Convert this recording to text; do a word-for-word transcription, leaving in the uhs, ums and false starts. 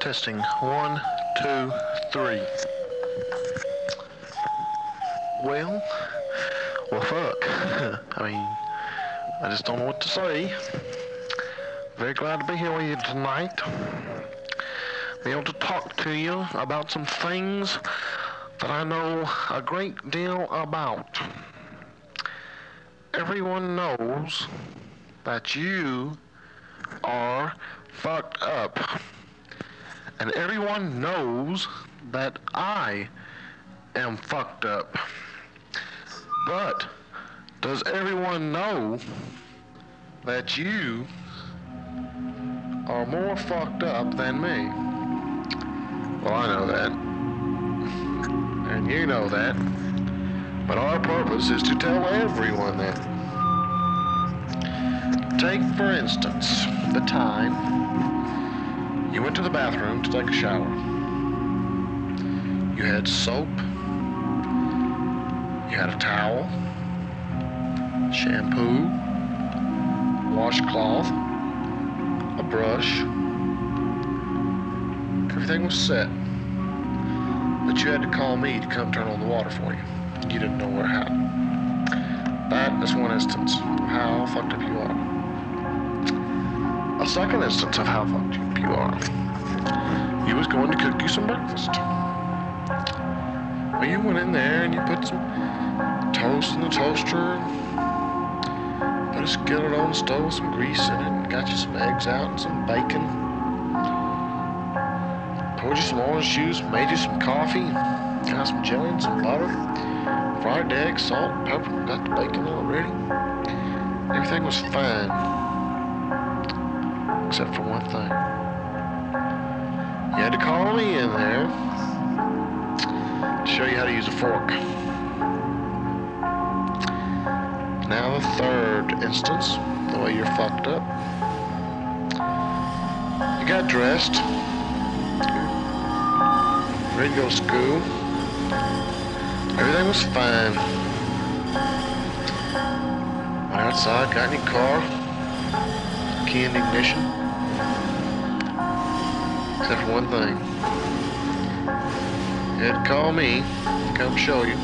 Testing. One, two, three. Well, well, fuck. I mean, I just don't know what to say. Very glad to be here with you tonight. Be able to talk to you about some things that I know a great deal about. Everyone knows that you are fucked up. And everyone knows that I am fucked up. But does everyone know that you are more fucked up than me? Well, I know that. And you know that. But our purpose is to tell everyone that. Take, for instance, the time you went to the bathroom to take a shower. You had soap. You had a towel, shampoo, washcloth, a brush. Everything was set. But you had to call me to come turn on the water for you. You didn't know where how. That is one instance of how fucked up you are. A second instance of how fucked up you are. You was going to cook you some breakfast. Well, you went in there and you put some toast in the toaster, put a skillet on the stove with some grease in it, and got you some eggs out and some bacon. Poured you some orange juice, made you some coffee, got some jelly and some butter, fried the eggs, salt, pepper, got the bacon all ready. Everything was fine, except for one thing. You had to call me in there to show you how to use a fork. Now the third instance, the way you're fucked up. You got dressed, ready to go to school. Everything was fine. Went outside, got in your car, key in the ignition. Except for one thing. You had to call me to come show you.